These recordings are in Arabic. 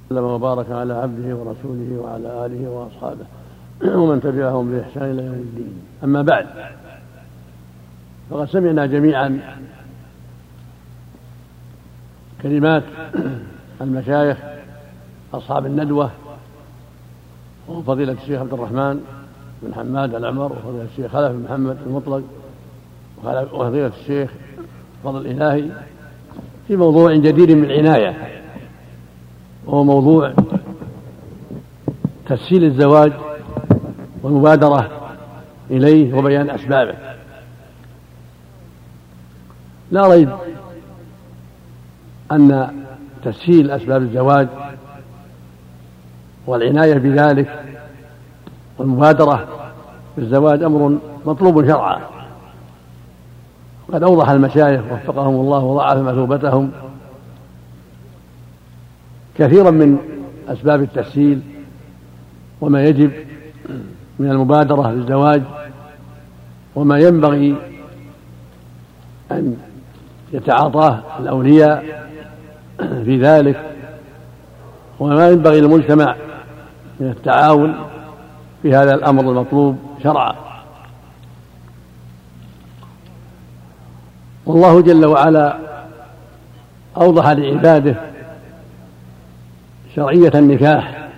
وسلم وبارك على عبده ورسوله وعلى آله وأصحابه ومن تبعهم بإحسان إلى يوم الدين. أما بعد، فقد سمعنا جميعا كلمات المشايخ أصحاب الندوة، وفضيلة الشيخ عبد الرحمن بن حماد العمر، وفضيلة الشيخ خلف بن محمد المطلق، وفضيلة الشيخ فضل الإلهي، في موضوع جديد من العناية، وهو موضوع تسهيل الزواج والمبادرة إليه وبيان أسبابه. لا ريب أن تسهيل أسباب الزواج والعناية بذلك والمبادرة بالزواج أمر مطلوب شرعا، وقد أوضح المشايخ وفقهم الله وضاعف مثوبتهم كثيرا من أسباب التسهيل وما يجب من المبادرة بالزواج، وما ينبغي أن يتعاطاه الأولياء في ذلك، وما ينبغي للمجتمع من التعاون في هذا الأمر المطلوب شرعا. والله جل وعلا أوضح لعباده شرعية النكاح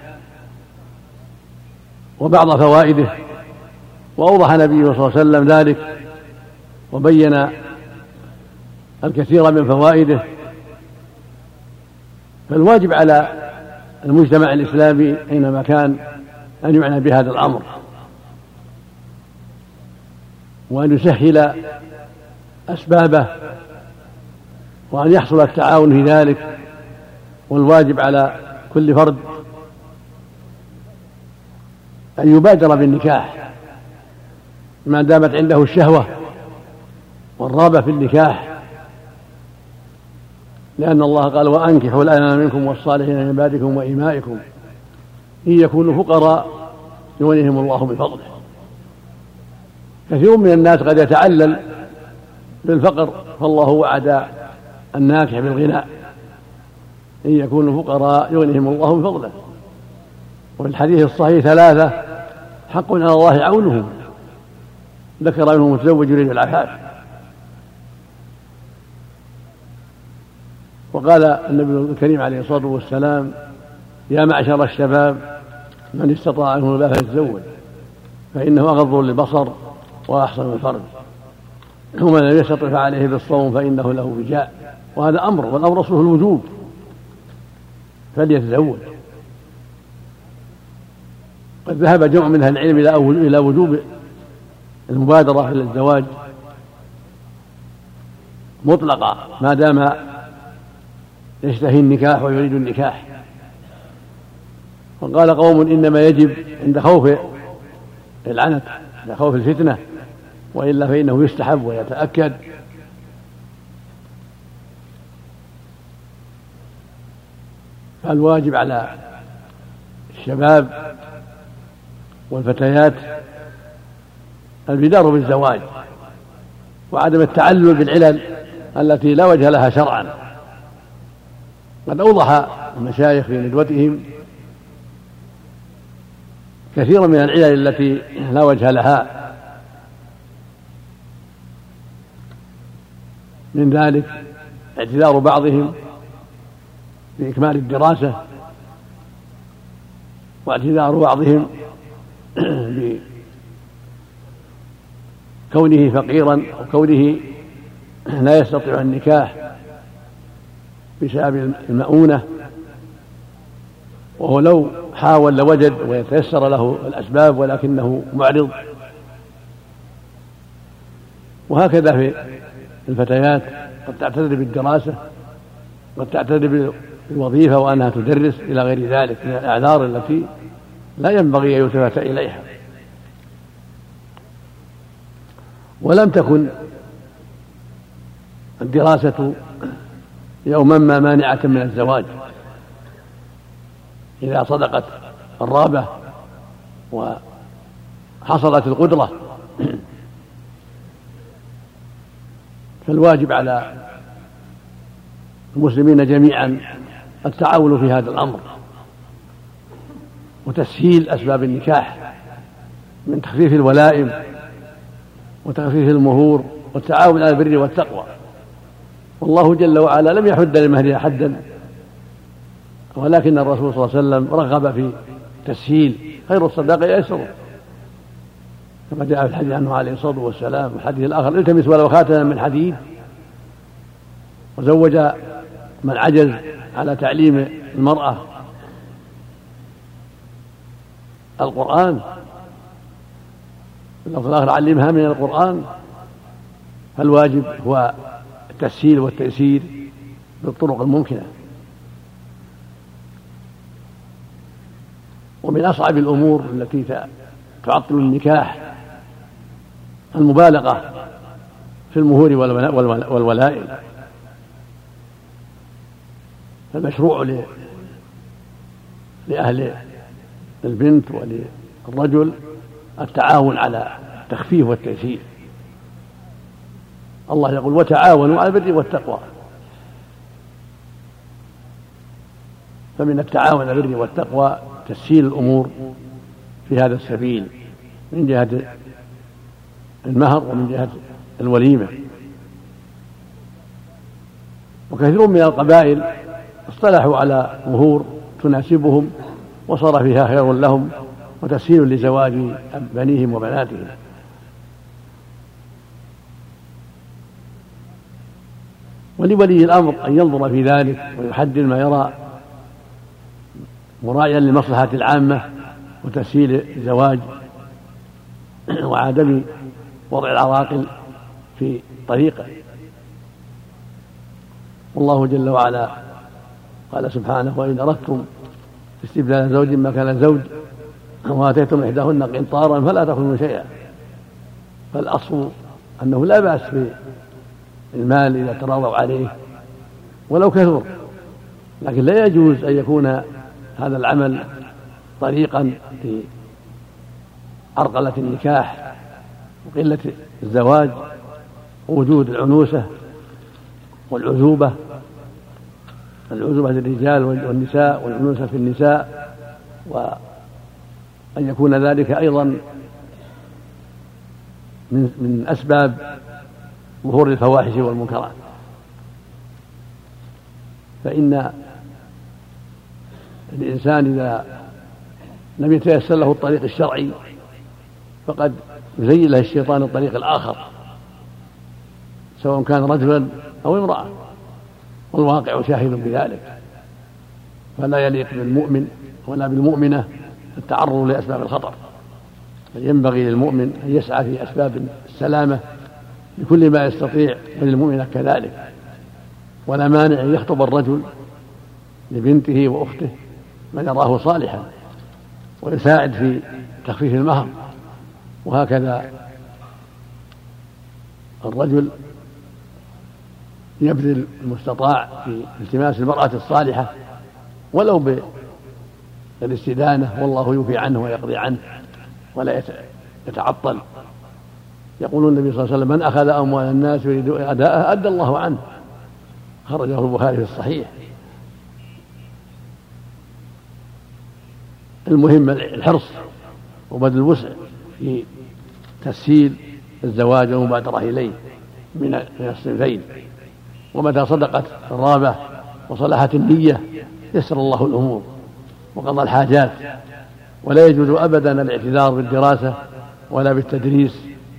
وبعض فوائده، وأوضح نبيه صلى الله عليه وسلم ذلك وبين الكثير من فوائده. فالواجب على المجتمع الإسلامي أينما كان أن يعنى بهذا الأمر، وأن يسهل أسبابه، وأن يحصل التعاون في ذلك. والواجب على كل فرد أن يبادر بالنكاح ما دامت عنده الشهوة والرغبة في النكاح، لأن الله قال: وأنكحوا الأيام منكم والصالحين من عبادكم وإمائكم إن يكونوا فقراء يغنيهم الله بفضله. كثير من الناس قد يتعلل بالفقر، فالله وعد الناكح بالغنى: إن يكونوا فقراء يغنيهم الله بفضله. وفي الحديث الصحيح 3 حق على الله عونهم، ذكر منهم متزوج يريد العفاف. وقال النبي الكريم عليه الصلاة والسلام: يا معشر الشباب من استطاع منكم الباءة فليتزوج فإنه أغض للبصر وأحسن للفرج، ومن لم يستطع فعليه بالصوم فإنه له وجاء. وهذا أمر، والأمر أصله الوجوب، فليتزوج. قد ذهب جمع من أهل العلم إلى وجوب المبادرة إلى الزواج مطلقة ما دام يشتهي النكاح ويريد النكاح. وقال قوم: إنما يجب عند خوف العنت، عند خوف الفتنة، وإلا فإنه يستحب ويتأكد. فالواجب على الشباب والفتيات البدار بالزواج، وعدم التعلل بالعلل التي لا وجه لها شرعا. قد أوضح المشايخ في ندوتهم كثيرا من العلل التي لا وجه لها، من ذلك اعتذار بعضهم بإكمال الدراسة، واعتذار بعضهم بكونه فقيرا أو كونه لا يستطيع النكاح بسبب المؤونة، وهو لو حاول لوجد ويتيسر له الأسباب ولكنه معرض. وهكذا في الفتيات قد تعتذر بالدراسة، قد تعتذر بالوظيفة وأنها تدرس إلى غير ذلك من الأعذار التي لا ينبغي أن يلتفت إليها. ولم تكن الدراسة يوما ما مانعة من الزواج إذا صدقت الرغبة وحصلت القدرة. فالواجب على المسلمين جميعا التعاون في هذا الأمر، وتسهيل أسباب النكاح من تخفيف الولائم وتخفيف المهور والتعاون على البر والتقوى. والله جل وعلا لم يحد للمهر حدا، ولكن الرسول صلى الله عليه وسلم رغب في تسهيل خير الصداقة يسر، كما جاء في الحديث عنه عليه الصلاة والسلام. الحديث الآخر: التمس ولو خاتما من حديد. وزوج من عجز على تعليم المرأة القرآن، اللفظ الآخر: علمها من القرآن. فالواجب هو التسهيل والتيسير بالطرق الممكنة. ومن أصعب الأمور التي تعطل النكاح المبالغة في المهور والولائم. فالمشروع لأهل البنت وللرجل التعاون على التخفيف والتيسير. الله يقول: وتعاونوا على البر والتقوى. فمن التعاون على البر والتقوى تسهيل الأمور في هذا السبيل من جهة المهر ومن جهة الوليمة. وكثير من القبائل اصطلحوا على مهور تناسبهم وصار فيها خير لهم وتسهيل لزواج بنيهم وبناتهم. ولولي الأمر أن ينظر في ذلك ويحدد ما يرى مراعيا للمصلحة العامة وتسهيل الزواج وعدم وضع العراقل في طريقه. والله جل وعلا قال سبحانه: وإن أردتم استبدال زوج مكان زوج وآتيتم إحداهن قنطارا فلا تأخذوا شيئا. فالأصل أنه لا بأس بالمال إذا تراضوا عليه ولو كثر، لكن لا يجوز أن يكون هذا العمل طريقا في عرقلة النكاح وقلة الزواج ووجود العنوسة والعزوبة، العزوبة للرجال والنساء والعنوسة في النساء، وأن يكون ذلك أيضا من أسباب ظهور الفواحش والمنكرات. فإن الإنسان إذا لم يتيسر له الطريق الشرعي فقد يزين له الشيطان الطريق الآخر، سواء كان رجلا أو امرأة، والواقع شاهد بذلك. فلا يليق بالمؤمن ولا بالمؤمنة التعرض لأسباب الخطر، بل ينبغي للمؤمن أن يسعى في أسباب السلامة بكل ما يستطيع، وللمؤمنة كذلك. ولا مانع أن يخطب الرجل لبنته وأخته من يراه صالحا ويساعد في تخفيف المهر، وهكذا الرجل يبذل المستطاع في التماس المرأة الصالحة ولو بالاستدانة، والله يوفي عنه ويقضي عنه ولا يتعطل. يقول النبي صلى الله عليه وسلم: من أخذ أموال الناس يريد أداءها أدى الله عنه، خرجه البخاري في الصحيح. المهم الحرص وبذل الوسع في تسهيل الزواج والمبادرة إليه من الصنفين. ومتى صدقت الرغبة وصلحت النية يسر الله الأمور وقضى الحاجات. ولا يجوز أبدا الاعتذار بالدراسة ولا بالتدريس،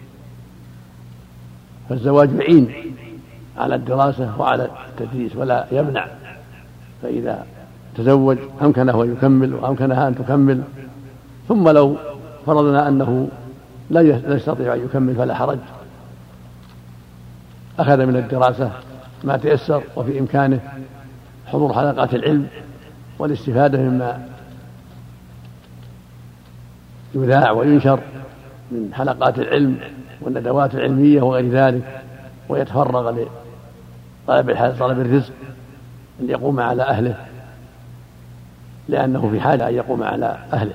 فالزواج يعين على الدراسة وعلى التدريس ولا يمنع. فإذا تزوج أمكنه أن يكمل وأمكنها أن تكمل، ثم لو فرضنا أنه لا يستطيع أن يكمل فلا حرج، أخذ من الدراسة ما تيسر، وفي إمكانه حضور حلقات العلم والاستفادة مما يذاع وينشر من حلقات العلم والندوات العلمية وغير ذلك، ويتفرغ لطلب الرزق أن يقوم على أهله، لأنه في حاجة أن يقوم على أهله.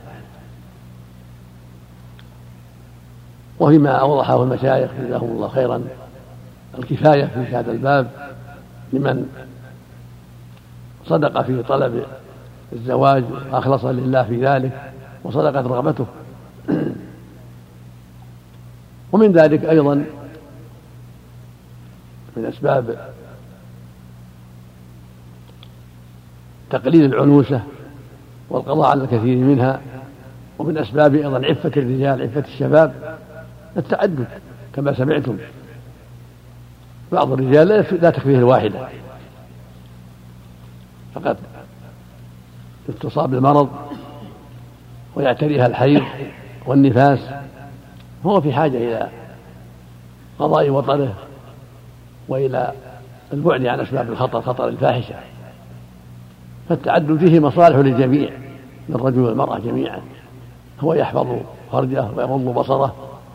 وفيما أوضحه المشايخ جزاهم الله خيرا الكفاية في هذا الباب لمن صدق في طلب الزواج وأخلص لله في ذلك، وصدقت رغبته. ومن ذلك أيضا من أسباب تقليل العنوسة والقضاء على الكثير منها، ومن أسباب أيضا عفة الرجال عفة الشباب التعدد، كما سمعتم بعض الرجال لا تكفيه الواحدة، فقد تصاب بالمرض ويعتريها الحيض والنفاس، هو في حاجة إلى قضاء وطره وإلى البعد عن أسباب الخطر، خطر الفاحشة. فالتعدد فيه مصالح للجميع، للرجل والمرأة جميعا، هو يحفظ فرجه ويغض بصره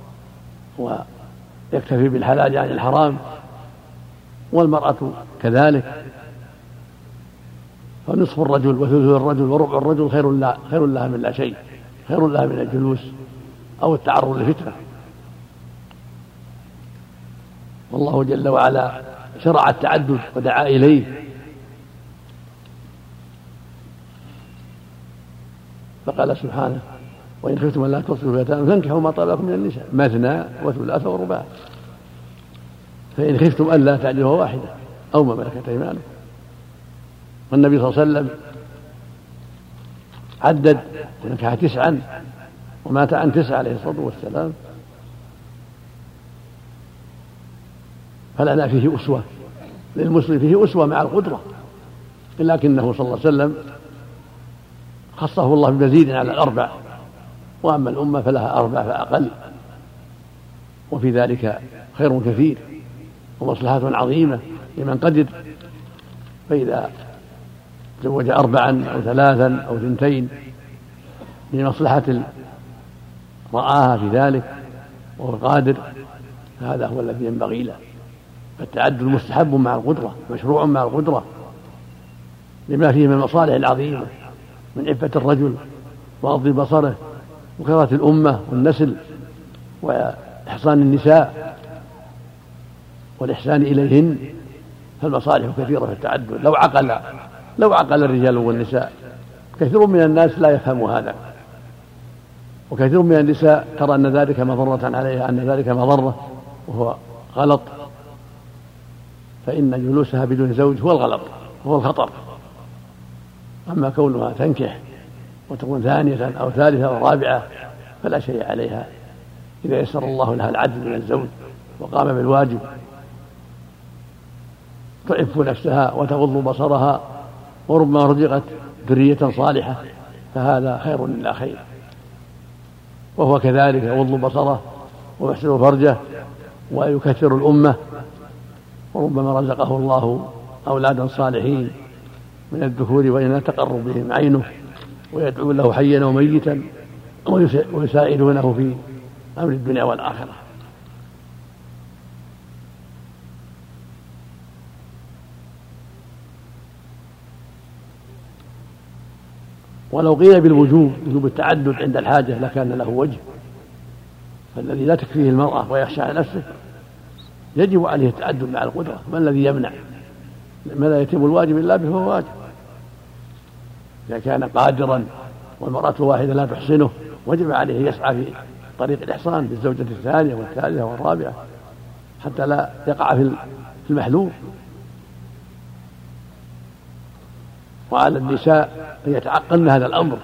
ويكتفي بالحلال عن الحرام، والمرأة كذلك، فنصف الرجل وثلث الرجل وربع الرجل خير لها من لا شيء، خير لها من الجلوس أو التعرض لفتنة. والله جل وعلا شرع التعدد ودعا إليه، فقال سبحانه: وإن خفتم ألا تصلوا اليتامى فانكحوا ما طاب لكم من النساء مثنى وثلاث ورباع، فإن خفتم ألا تعدلوا واحدة أو ما ملكت أيمانكم. والنبي صلى الله عليه وسلم عدد ونكح 9 ومات عن 9 عليه الصلاة والسلام، فلنا فيه أسوة، للمسلم فيه أسوة مع القدرة، لكنه صلى الله عليه وسلم خصه الله بمزيد على 4، وأما الأمة فلها 4 فأقل، وفي ذلك خير كثير ومصلحة عظيمة لمن قدر. فإذا تزوج 4 أو 3 أو 2 لمصلحة رآها في ذلك وهو قادر، هذا هو الذي ينبغي له. فالتعدد مستحب مع القدرة، مشروع مع القدرة، لما فيه من المصالح العظيمة من عفة الرجل وغض بصره وكرامة الأمة والنسل وإحصان النساء والإحسان إليهن، فالمصالح كثيرة في التعدد. لو عقل الرجال والنساء، كثير من الناس لا يفهم هذا، وكثير من النساء ترى أن ذلك مضرة عليها، أن ذلك مضرة، وهو غلط. فإن جلوسها بدون زوج هو الغلط، هو الخطر. أما كونها تنكح وتكون 2 أو 3 أو 4 فلا شيء عليها إذا يسر الله لها العدل من الزوج وقام بالواجب، تعف نفسها وتغض بصرها، وربما رزقت ذرية صالحة، فهذا خير لا خير. وهو كذلك يغض بصره ويحسن فرجه ويكثر الأمة، وربما رزقه الله أولادا صالحين من الذكور وإن تقرب بهم عينه، ويدعو له حيا وميتا ويساعدونه في أمر الدنيا والآخرة. ولو قيل بالوجوب، وجوب التعدد عند الحاجة، لكان له وجه. فالذي لا تكفيه المرأة ويخشى على نفسه يجب عليه التعدد مع القدرة. ما الذي يمنع؟ ما لا يتم الواجب إلا به فهو واجب. إذا كان قادرا والمرأة الواحدة لا تحسنه وجب عليه يسعى في طريق الإحصان بالزوجة 2 والثالثة والرابعة حتى لا يقع في المحلول. وعلى النساء أن يتعقلن هذا الأمر.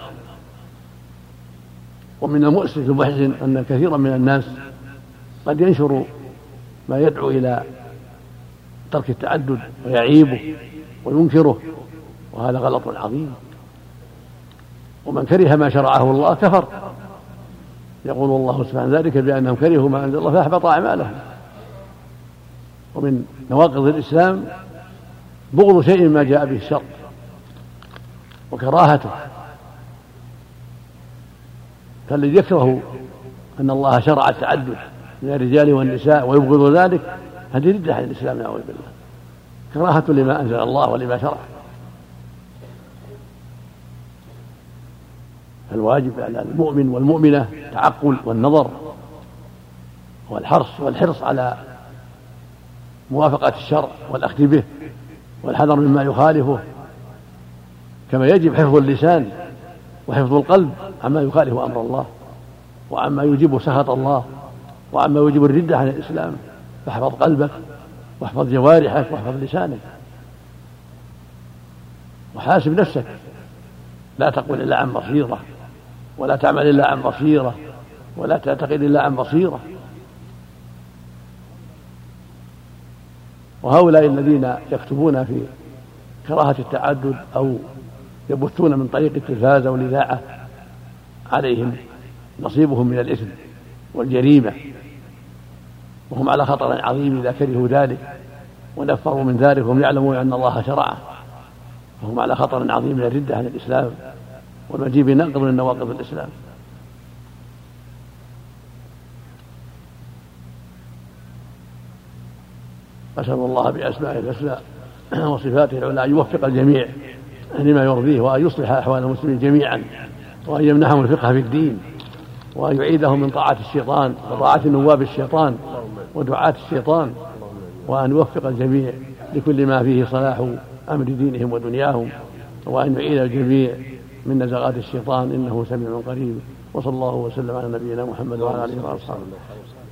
ومن المؤسف المحزن أن كثيرا من الناس قد ينشر ما يدعو إلى ترك التعدد ويعيبه وينكره، وهذا غلط عظيم. ومن كره ما شرعه الله كفر، يقول الله سبحانه ذلك بأنهم كرهوا ما أنزل الله فأحبط أعمالهم. ومن نواقض الإسلام بغض شيء ما جاء به الشر وكراهته. فالذي يكره أن الله شرع التعدد من الرجال والنساء ويبغض ذلك هذه ردة عن الإسلام نعوذ بالله، كراهة لما أنزل الله ولما شرع. فالواجب على المؤمن والمؤمنة التعقل والنظر والحرص على موافقة الشرع والأخذ به والحذر مما يخالفه، كما يجب حفظ اللسان وحفظ القلب عما يخالف أمر الله وعما يوجب سخط الله وعما يوجب الردة عن الإسلام. فاحفظ قلبك واحفظ جوارحك واحفظ لسانك وحاسب نفسك، لا تقول إلا عن بصيرة ولا تعمل إلا عن بصيرة ولا تعتقد إلا عن بصيرة. وهؤلاء الذين يكتبون في كراهة التعدد أو يبثون من طريق التلفاز أو الإذاعة عليهم نصيبهم من الإثم والجريمة، وهم على خطر عظيم إذا كرهوا ذلك ونفروا من ذلك وهم يعلمون أن الله شرعه، فهم على خطر عظيم من الردة عن الإسلام والمجيء بنقض من نواقض الإسلام. أسأل الله بأسمائه الحسنى وصفاته العلى أن يوفق الجميع لما يرضيه وأن يصلح أحوال المسلمين جميعا وأن يمنحهم الفقه في الدين وأن يعيدهم من طاعة الشيطان وطاعة نواب الشيطان ودعاة الشيطان، وأن يوفق الجميع لكل ما فيه صلاح أمر دينهم ودنياهم، وأن يعيد الجميع من نزغات الشيطان إنه سميع قريب. وصلى الله وسلم على نبينا محمد وعلى آله وصحبه.